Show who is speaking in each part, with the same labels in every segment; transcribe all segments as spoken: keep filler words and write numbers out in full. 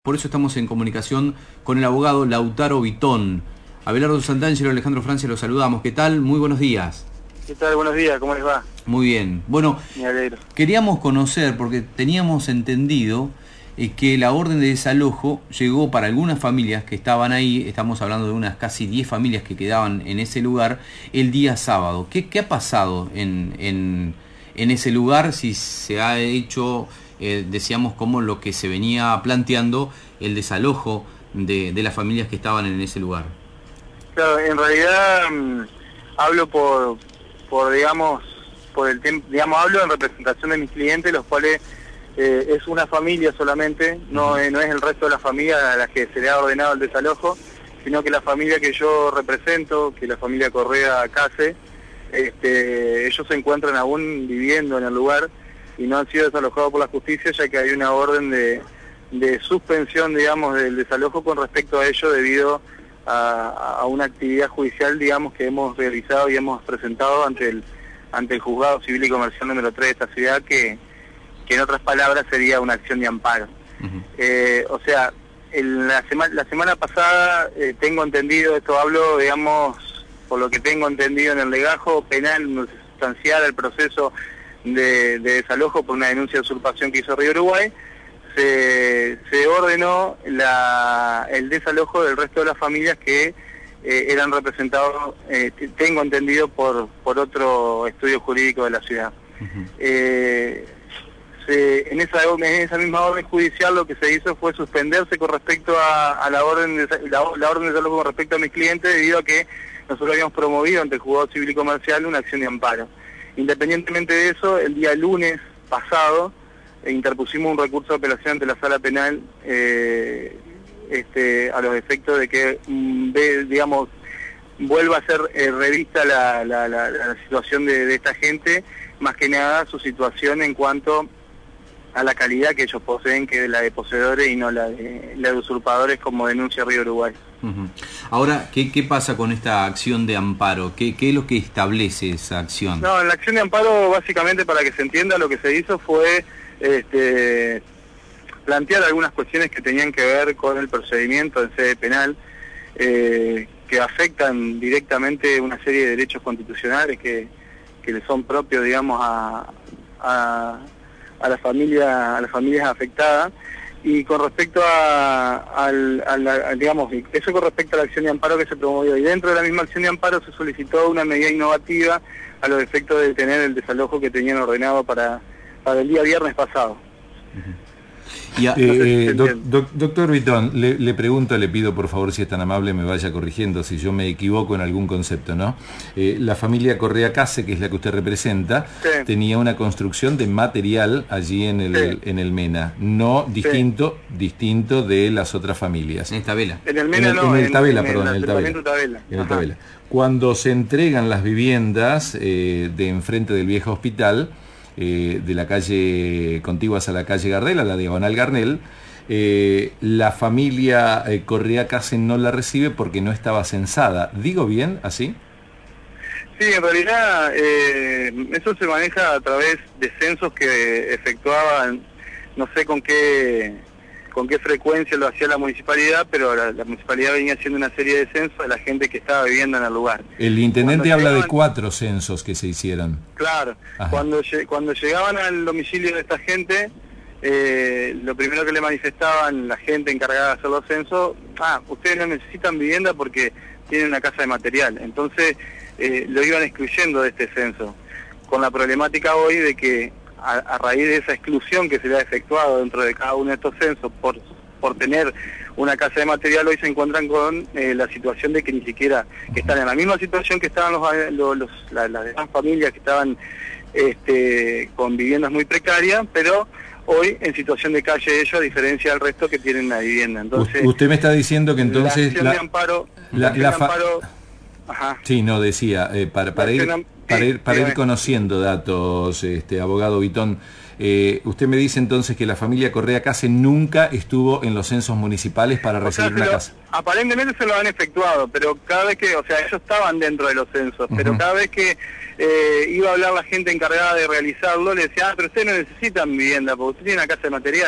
Speaker 1: Por eso estamos en comunicación con el abogado Lautaro Vitón. Abelardo Santangelo, Alejandro Francia, los saludamos. ¿Qué tal? Muy buenos días.
Speaker 2: ¿Qué tal? Buenos días, ¿cómo les va?
Speaker 1: Muy bien. Bueno,
Speaker 2: Me alegro.
Speaker 1: Queríamos conocer, porque teníamos entendido eh, que la orden de desalojo llegó para algunas familias que estaban ahí, estamos hablando de unas casi diez familias que quedaban en ese lugar, el día sábado. ¿Qué, qué ha pasado en, en, en ese lugar? Si se ha hecho... Eh, decíamos como lo que se venía planteando, el desalojo de, de las familias que estaban en ese lugar.
Speaker 2: Claro, en realidad mmm, hablo por, por digamos, por el tiempo, digamos, hablo en representación de mis clientes, los cuales eh, es una familia solamente, no, eh, no es el resto de la familia a la que se le ha ordenado el desalojo, sino que la familia que yo represento, que la familia Correa Case, este, ellos se encuentran aún viviendo en el lugar y no han sido desalojados por la justicia, ya que hay una orden de, de suspensión, digamos, del desalojo con respecto a ello debido a, a una actividad judicial, digamos, que hemos realizado y hemos presentado ante el ante el Juzgado Civil y Comercial número tres de esta ciudad, que, que en otras palabras sería una acción de amparo. Uh-huh. eh, o sea, el, la, sema, la semana pasada, eh, tengo entendido, esto hablo, digamos, por lo que tengo entendido en el legajo penal, no sustancial el proceso De, de desalojo por una denuncia de usurpación que hizo Río Uruguay, se, se ordenó la, el desalojo del resto de las familias que eh, eran representados, eh, tengo entendido, por, por otro estudio jurídico de la ciudad. Uh-huh. eh, se, en, esa, en esa misma orden judicial lo que se hizo fue suspenderse con respecto a, a la, orden de, la, la orden de desalojo con respecto a mis clientes, debido a que nosotros habíamos promovido ante el Juzgado Civil y Comercial una acción de amparo. Independientemente de eso, el día lunes pasado eh, interpusimos un recurso de apelación ante la Sala Penal eh, este, a los efectos de que, mm, de, digamos, vuelva a ser eh, revista la, la, la, la situación de, de esta gente, más que nada su situación en cuanto a la calidad que ellos poseen, que es la de poseedores y no la de, la de usurpadores, como denuncia Río Uruguay.
Speaker 1: Uh-huh. Ahora, ¿qué, ¿qué pasa con esta acción de amparo? ¿Qué, ¿Qué es lo que establece esa acción?
Speaker 2: No, en la acción de amparo, básicamente, para que se entienda, lo que se hizo fue este, plantear algunas cuestiones que tenían que ver con el procedimiento en sede penal, eh, que afectan directamente una serie de derechos constitucionales que, que le son propios, digamos, a, a, a la familia, a las familias afectadas. Y con respecto a, a, a, la, a, digamos, eso con respecto a la acción de amparo que se promovió. Y dentro de la misma acción de amparo se solicitó una medida innovativa a los efectos de detener el desalojo que tenían ordenado para, para el día viernes pasado.
Speaker 1: Uh-huh. Y a,
Speaker 3: eh, no sé si eh, doc, doc, doctor Vitón, le, le pregunto, le pido por favor, si es tan amable, me vaya corrigiendo si yo me equivoco en algún concepto, ¿no? Eh, la familia Correa Case, que es la que usted representa, sí, tenía una construcción de material allí en el, sí, en el Mena, no distinto, sí, distinto de las otras familias.
Speaker 1: En esta vela.
Speaker 2: En el Mena
Speaker 3: en el,
Speaker 2: no,
Speaker 3: en el Tabela,
Speaker 2: en,
Speaker 3: perdón,
Speaker 2: en
Speaker 3: el Tabela.
Speaker 2: Tabela.
Speaker 3: En el Tabela. Cuando se entregan las viviendas eh, de enfrente del viejo hospital, Eh, de la calle contiguas a la calle Gardel, a la diagonal Garnel, eh, la familia eh, Correa Case no la recibe porque no estaba censada. ¿Digo bien así?
Speaker 2: Sí, en realidad eh, eso se maneja a través de censos que efectuaban, no sé con qué con qué frecuencia lo hacía la municipalidad, pero la, la municipalidad venía haciendo una serie de censos de la gente que estaba viviendo en el lugar.
Speaker 3: El intendente cuando habla llegaban, de cuatro censos que se hicieron.
Speaker 2: Claro, cuando, cuando llegaban al domicilio de esta gente, eh, lo primero que le manifestaban la gente encargada de hacer los censos: ah, ustedes no necesitan vivienda porque tienen una casa de material. Entonces eh, lo iban excluyendo de este censo, con la problemática hoy de que A, a raíz de esa exclusión que se le ha efectuado dentro de cada uno de estos censos por, por tener una casa de material, hoy se encuentran con eh, la situación de que ni siquiera, que están en la misma situación que estaban los, los, los, la, las demás familias que estaban este, con viviendas muy precarias, pero hoy en situación de calle ellos, a diferencia del resto que tienen una vivienda. Entonces,
Speaker 3: usted me está diciendo que entonces
Speaker 2: la acción
Speaker 3: la,
Speaker 2: de amparo,
Speaker 3: la,
Speaker 2: la,
Speaker 3: la
Speaker 2: de amparo ajá.
Speaker 3: Sí, no, decía, eh, para, para ir... Para ir, para ir conociendo datos, este, abogado Vitón, eh, usted me dice entonces que la familia Correa Case nunca estuvo en los censos municipales para o recibir sea, una
Speaker 2: lo,
Speaker 3: casa.
Speaker 2: Aparentemente se lo han efectuado, pero cada vez que, o sea, ellos estaban dentro de los censos, uh-huh, pero cada vez que eh, iba a hablar la gente encargada de realizarlo, le decía: ah, pero ustedes no necesitan vivienda, porque usted tiene una casa de material.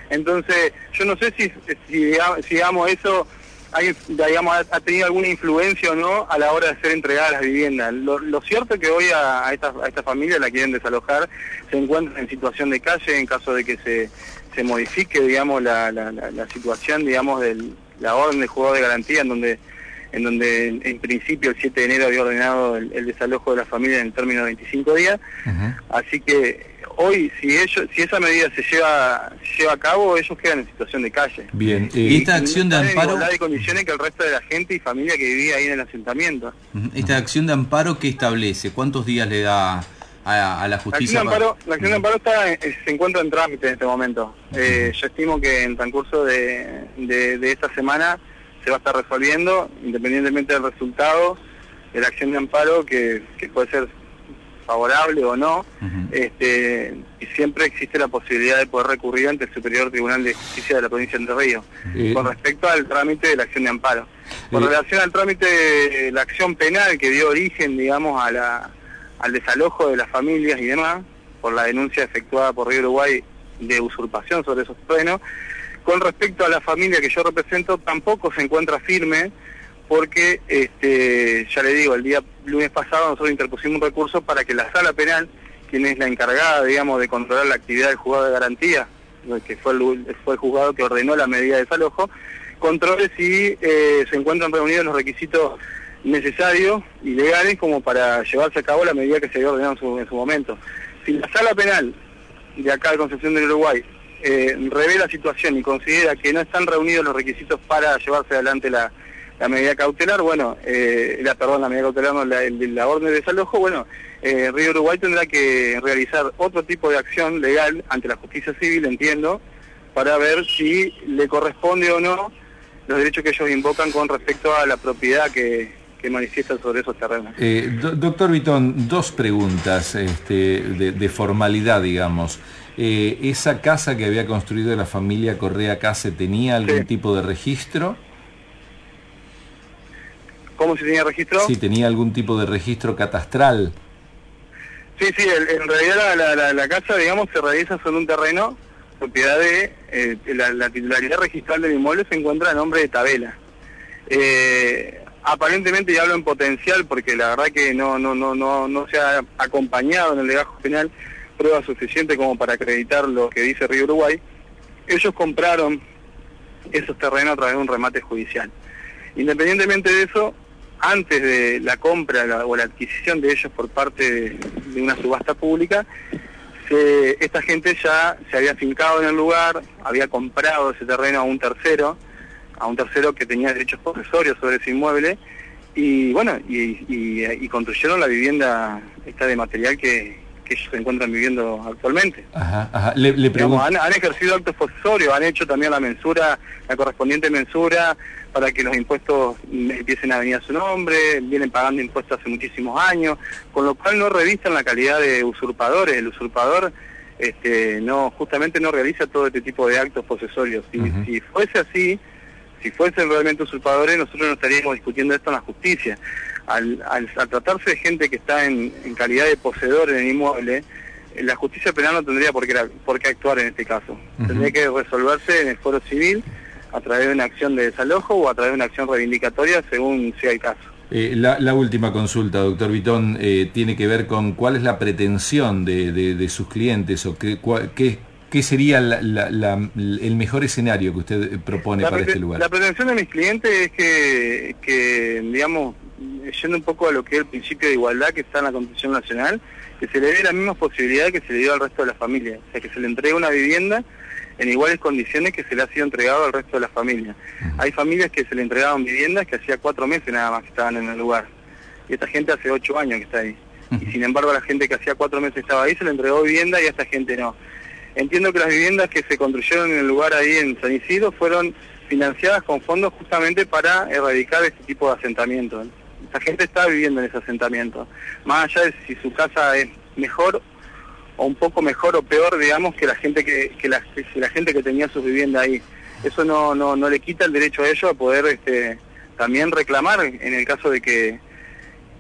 Speaker 2: Entonces, yo no sé si, si, digamos, si digamos eso hay, digamos, ha tenido alguna influencia o no a la hora de ser entregadas las viviendas. Lo, lo cierto es que hoy a, a, esta, a esta familia la quieren desalojar, se encuentran en situación de calle en caso de que se, se modifique, digamos, la, la, la, la situación, digamos, de la orden de juzgado de garantía, en donde en donde en, en principio el siete de enero había ordenado el, el desalojo de la familia en el término de veinticinco días. Uh-huh. Así que hoy, si ellos, si esa medida se lleva se lleva a cabo, ellos quedan en situación de calle.
Speaker 3: Bien.
Speaker 1: ¿Y eh, esta acción de amparo?
Speaker 2: En igualdad de condiciones que el resto de la gente y familia que vivía ahí en el asentamiento.
Speaker 1: Uh-huh. ¿Esta acción de amparo qué establece? ¿Cuántos días le da a, a la justicia?
Speaker 2: La acción de amparo, para... la acción de amparo está, se encuentra en trámite en este momento. Uh-huh. Eh, yo estimo que en el transcurso de, de, de esta semana se va a estar resolviendo, independientemente del resultado de la acción de amparo, que, que puede ser favorable o no. Uh-huh. este, y siempre existe la posibilidad de poder recurrir ante el Superior Tribunal de Justicia de la provincia de Entre Ríos, uh-huh. con respecto al trámite de la acción de amparo. Con uh-huh. relación al trámite de la acción penal que dio origen, digamos, a la, al desalojo de las familias y demás, por la denuncia efectuada por Río Uruguay de usurpación sobre esos terrenos, con respecto a la familia que yo represento, tampoco se encuentra firme, porque, este, ya le digo, el día lunes pasado nosotros interpusimos un recurso para que la sala penal, quien es la encargada, digamos, de controlar la actividad del juzgado de garantía, que fue el, fue el juzgado que ordenó la medida de desalojo, controle si eh, se encuentran reunidos los requisitos necesarios y legales como para llevarse a cabo la medida que se había ordenado en su, en su momento. Si la sala penal de acá de Concepción del Uruguay Eh, revela la situación y considera que no están reunidos los requisitos para llevarse adelante la, la medida cautelar, bueno, eh, la perdón, la medida cautelar, no, la, la orden de desalojo, bueno, eh, Río Uruguay tendrá que realizar otro tipo de acción legal ante la justicia civil, entiendo, para ver si le corresponde o no los derechos que ellos invocan con respecto a la propiedad que, que manifiestan sobre esos terrenos.
Speaker 3: Eh, do, doctor Vitón, dos preguntas este, de, de formalidad, digamos. Eh, ¿Esa casa que había construido la familia Correa Case tenía algún sí. tipo de registro?
Speaker 2: ¿Cómo se tenía registro?
Speaker 3: Sí, tenía algún tipo de registro catastral.
Speaker 2: Sí, sí, el, en realidad la, la, la, la casa, digamos, se realiza sobre un terreno, propiedad de, eh, la, la titularidad registral del inmueble se encuentra a nombre de Tabela. Eh, aparentemente, y hablo en potencial, porque la verdad que no, no, no, no, no se ha acompañado en el legajo penal prueba suficiente como para acreditar lo que dice Río Uruguay, ellos compraron esos terrenos a través de un remate judicial. Independientemente de eso, antes de la compra la, o la adquisición de ellos por parte de, de una subasta pública, se, esta gente ya se había fincado en el lugar, había comprado ese terreno a un tercero, a un tercero que tenía derechos posesorios sobre ese inmueble, y bueno, y, y, y construyeron la vivienda esta de material que que ellos se encuentran viviendo actualmente.
Speaker 3: Ajá, ajá. Le, le
Speaker 2: Digamos, han, han ejercido actos posesorios, han hecho también la mensura, la correspondiente mensura, para que los impuestos empiecen a venir a su nombre, vienen pagando impuestos hace muchísimos años, con lo cual no revisten la calidad de usurpadores. El usurpador este, no justamente no realiza todo este tipo de actos posesorios. Si, uh-huh. si fuese así, si fuesen realmente usurpadores, nosotros no estaríamos discutiendo esto en la justicia. Al, al, al tratarse de gente que está en, en calidad de poseedor en el inmueble, la justicia penal no tendría por qué, por qué actuar en este caso. Uh-huh. Tendría que resolverse en el foro civil a través de una acción de desalojo o a través de una acción reivindicatoria según sea el caso.
Speaker 3: Eh, la, la última consulta, doctor Vitón, eh, tiene que ver con cuál es la pretensión de, de, de sus clientes o qué, cuál, qué, qué sería la, la, la, el mejor escenario que usted propone
Speaker 2: la
Speaker 3: para este lugar.
Speaker 2: La pretensión de mis clientes es que, que digamos, yendo un poco a lo que es el principio de igualdad que está en la Constitución Nacional, que se le dé la misma posibilidad que se le dio al resto de la familia, o sea, que se le entregue una vivienda en iguales condiciones que se le ha sido entregado al resto de la familia. Uh-huh. Hay familias que se le entregaban viviendas que hacía cuatro meses nada más que estaban en el lugar, y esta gente hace ocho años que está ahí, uh-huh. y sin embargo a la gente que hacía cuatro meses estaba ahí se le entregó vivienda y a esta gente no. Entiendo que las viviendas que se construyeron en el lugar ahí en San Isidro fueron financiadas con fondos justamente para erradicar este tipo de asentamientos. Esta gente está viviendo en ese asentamiento. Más allá de si su casa es mejor o un poco mejor o peor, digamos, que la gente que, que, la, que la gente que tenía sus viviendas ahí. Eso no, no, no le quita el derecho a ellos a poder este, también reclamar en el caso de que,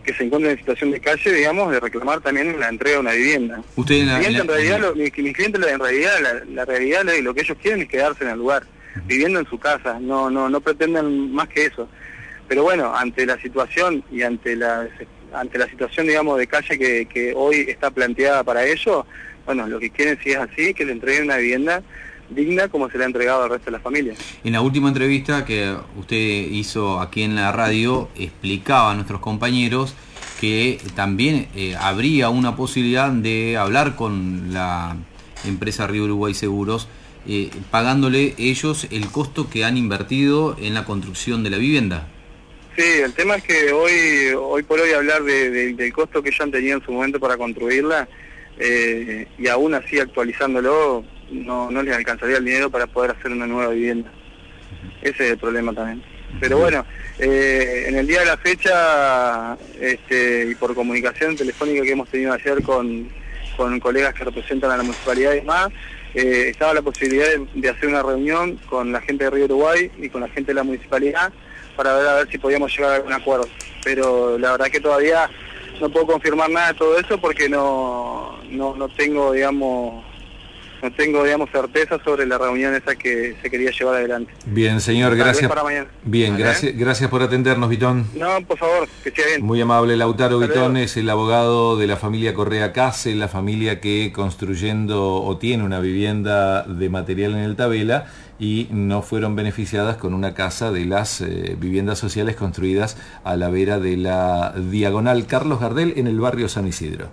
Speaker 2: que se encuentran en situación de calle, digamos, de reclamar también la entrega de una vivienda.
Speaker 1: Usted en la,
Speaker 2: mi cliente,
Speaker 1: en la,
Speaker 2: en realidad, lo, mi, mi cliente en realidad, la, la realidad, lo que ellos quieren es quedarse en el lugar, viviendo en su casa, no, no, no pretenden más que eso. Pero bueno, ante la situación y ante la ante la situación, digamos, de calle que, que hoy está planteada para ellos, bueno, lo que quieren, si es así, que le entreguen una vivienda digna como se le ha entregado al resto de la familia.
Speaker 1: En la última entrevista que usted hizo aquí en la radio, explicaba a nuestros compañeros que también eh, habría una posibilidad de hablar con la empresa Río Uruguay Seguros, eh, pagándole ellos el costo que han invertido en la construcción de la vivienda.
Speaker 2: Sí, el tema es que hoy hoy por hoy hablar de, de, del costo que ellos han tenido en su momento para construirla, eh, y aún así actualizándolo, no, no les alcanzaría el dinero para poder hacer una nueva vivienda. Ese es el problema también. Pero bueno, eh, en el día de la fecha, este, y por comunicación telefónica que hemos tenido ayer con, con colegas que representan a la municipalidad y demás, eh, estaba la posibilidad de, de hacer una reunión con la gente de Río Uruguay y con la gente de la municipalidad para ver a ver si podíamos llegar a algún acuerdo. Pero la verdad que todavía no puedo confirmar nada de todo eso porque no, no, no tengo, digamos, no tengo, digamos, certeza sobre la reunión esa que se quería llevar adelante.
Speaker 3: Bien, señor,
Speaker 2: Tal
Speaker 3: gracias.
Speaker 2: para mañana.
Speaker 3: Bien, ¿vale? gracias, gracias por atendernos, Vitón.
Speaker 2: No, por favor, que esté bien.
Speaker 3: Muy amable. Lautaro
Speaker 2: Hasta
Speaker 3: Vitón
Speaker 2: luego.
Speaker 3: es el abogado de la familia Correa Case, la familia que construyendo o tiene una vivienda de material en el Tabela y no fueron beneficiadas con una casa de las eh, viviendas sociales construidas a la vera de la Diagonal Carlos Gardel en el barrio San Isidro.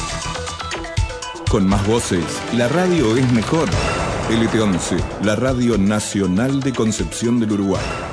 Speaker 4: Con más voces, la radio es mejor. L T once, la radio nacional de Concepción del Uruguay.